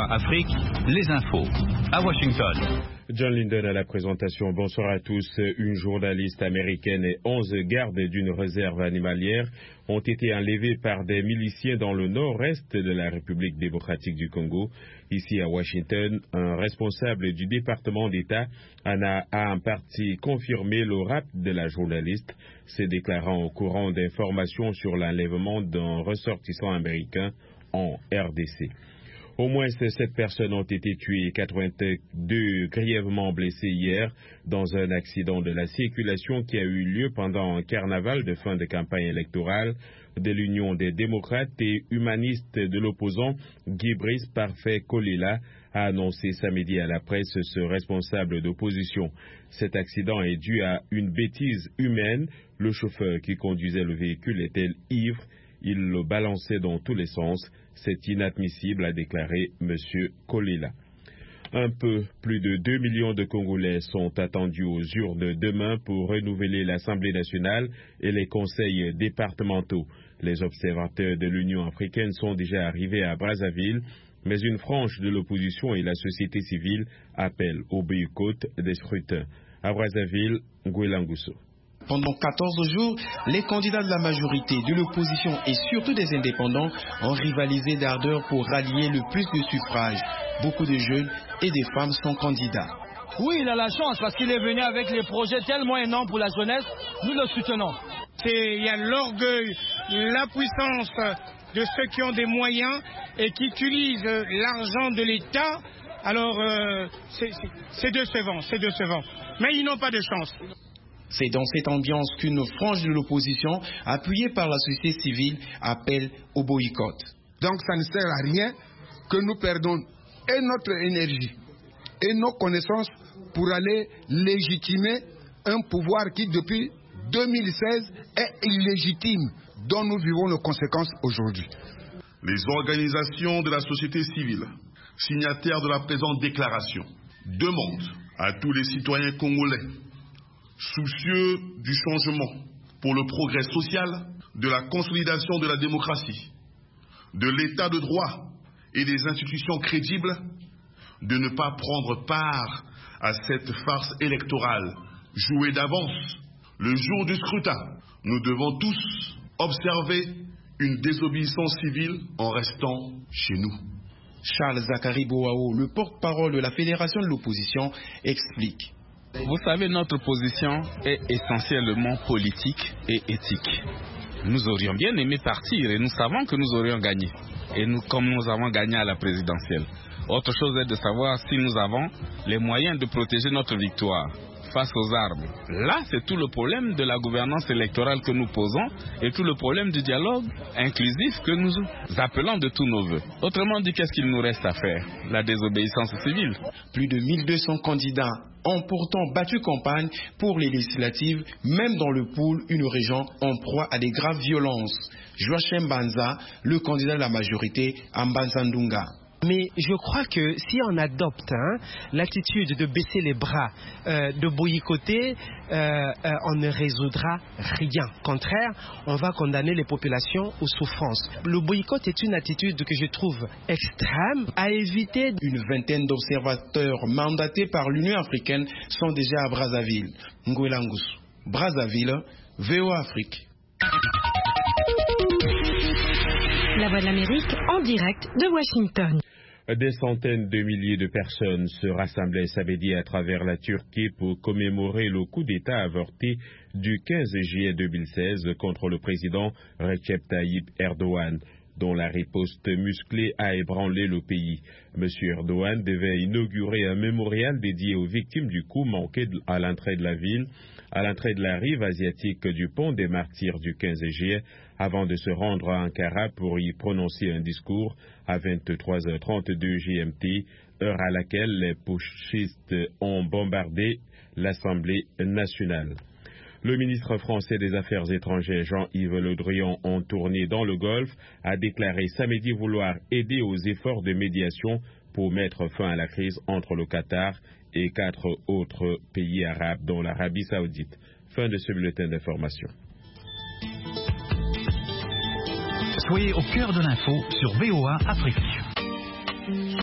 VOA Afrique, les infos. À Washington. John Linden à la présentation. Bonsoir à tous. Une journaliste américaine et 11 gardes d'une réserve animalière ont été enlevés par des miliciens dans le nord-est de la République démocratique du Congo. Ici à Washington, un responsable du département d'État a en partie confirmé le rapt de la journaliste, se déclarant au courant d'informations sur l'enlèvement d'un ressortissant américain en RDC. Au moins 7 personnes ont été tuées et 82 grièvement blessées hier dans un accident de la circulation qui a eu lieu pendant un carnaval de fin de campagne électorale de l'Union des démocrates et humanistes de l'opposant Guy Brice Parfait Kolila a annoncé samedi à la presse ce responsable d'opposition. Cet accident est dû à une bêtise humaine. Le chauffeur qui conduisait le véhicule était ivre. Il le balançait dans tous les sens. C'est inadmissible, a déclaré M. Kolila. Un peu plus de 2 millions de Congolais sont attendus aux urnes demain pour renouveler l'Assemblée nationale et les conseils départementaux. Les observateurs de l'Union africaine sont déjà arrivés à Brazzaville, mais une frange de l'opposition et la société civile appellent au boycott des scrutins. À Brazzaville, Ngouelangusso. Pendant 14 jours, les candidats de la majorité, de l'opposition et surtout des indépendants ont rivalisé d'ardeur pour rallier le plus de suffrages. Beaucoup de jeunes et des femmes sont candidats. Oui, il a la chance parce qu'il est venu avec les projets tellement énormes pour la jeunesse. Nous le soutenons. Il y a l'orgueil, la puissance de ceux qui ont des moyens et qui utilisent l'argent de l'État. Alors, c'est décevant. Mais ils n'ont pas de chance. C'est dans cette ambiance qu'une frange de l'opposition, appuyée par la société civile, appelle au boycott. Donc ça ne sert à rien que nous perdons et notre énergie et nos connaissances pour aller légitimer un pouvoir qui depuis 2016 est illégitime, dont nous vivons les conséquences aujourd'hui. Les organisations de la société civile, signataires de la présente déclaration, demandent à tous les citoyens congolais soucieux du changement pour le progrès social, de la consolidation de la démocratie, de l'état de droit et des institutions crédibles, de ne pas prendre part à cette farce électorale jouée d'avance. Le jour du scrutin, nous devons tous observer une désobéissance civile en restant chez nous. Charles Zakari Boao, le porte-parole de la Fédération de l'opposition, explique. Vous savez, notre position est essentiellement politique et éthique. Nous aurions bien aimé partir et nous savons que nous aurions gagné. Et comme nous avons gagné à la présidentielle. Autre chose est de savoir si nous avons les moyens de protéger notre victoire face aux armes. Là, c'est tout le problème de la gouvernance électorale que nous posons et tout le problème du dialogue inclusif que nous appelons de tous nos voeux. Autrement dit, qu'est-ce qu'il nous reste à faire? La désobéissance civile. Plus de 1200 candidats ont pourtant battu campagne pour les législatives, même dans le Poul, une région en proie à des graves violences. Joachim Banza, le candidat de la majorité à Mbanza-Ndunga. Mais je crois que si on adopte l'attitude de baisser les bras, de boycotter, on ne résoudra rien. Au contraire, on va condamner les populations aux souffrances. Le boycott est une attitude que je trouve extrême à éviter. Une vingtaine d'observateurs mandatés par l'Union africaine sont déjà à Brazzaville. Ngouelangusso, Brazzaville, VOA Afrique. La Voix de l'Amérique en direct de Washington. Des centaines de milliers de personnes se rassemblaient samedi à travers la Turquie pour commémorer le coup d'État avorté du 15 juillet 2016 contre le président Recep Tayyip Erdogan, dont la riposte musclée a ébranlé le pays. M. Erdogan devait inaugurer un mémorial dédié aux victimes du coup manqué à l'entrée de la ville, à l'entrée de la rive asiatique du pont des Martyrs du 15 juillet, avant de se rendre à Ankara pour y prononcer un discours à 23h32 GMT, heure à laquelle les putschistes ont bombardé l'Assemblée nationale. Le ministre français des Affaires étrangères Jean-Yves Le Drian, en tournée dans le Golfe, a déclaré samedi vouloir aider aux efforts de médiation pour mettre fin à la crise entre le Qatar et 4 autres pays arabes, dont l'Arabie saoudite. Fin de ce bulletin d'information. Soyez au cœur de l'info sur VOA Afrique.